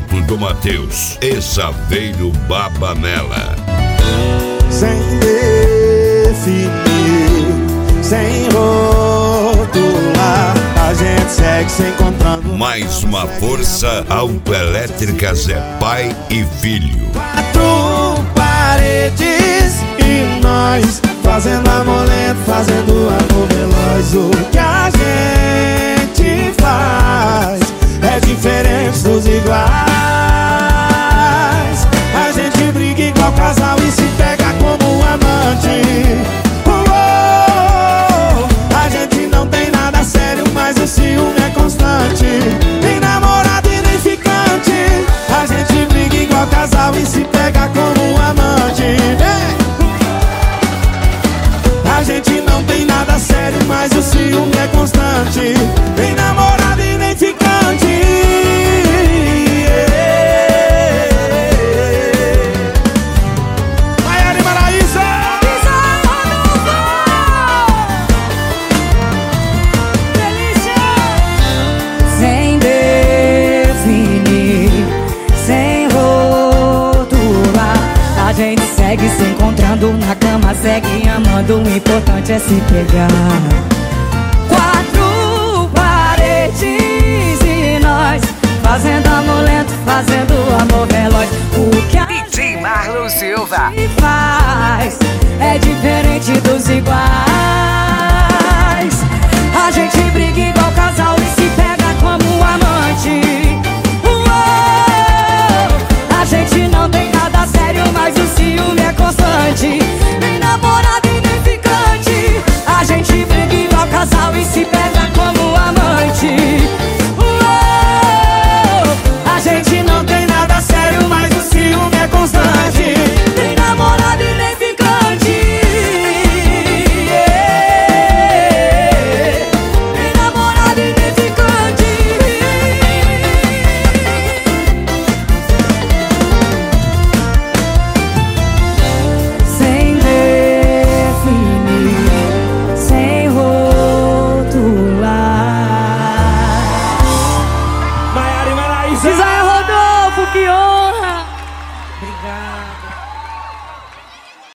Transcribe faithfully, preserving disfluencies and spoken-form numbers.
Ponto do Mateus e Saveiro Babanella. Sem definir, sem rotular, a gente segue se encontrando. Mais uma força, Autoelétricas é pai e filho. Quatro paredes e nós fazendo amor lento, fazendo amor veloz. O que a gente faz é diferente dos iguais. A gente briga igual casal e se pega como amante. Oh, a gente não tem nada sério, mas o ciúme é constante. Nem namorado e nem ficante. A gente briga igual casal e se pega como amante. A gente não tem nada sério, mas o ciúme é constante. Nem namorado e nem ficante. Maiara e Maraísa! Sem definir, sem rotular, a gente segue se encontrando na cama, segue amando. O importante é se pegar. Quatro paredes e nós fazendo amor lento, fazendo amor veloz. O que a D J Marlon Silva gente faz é diferente dos iguais. A gente briga igual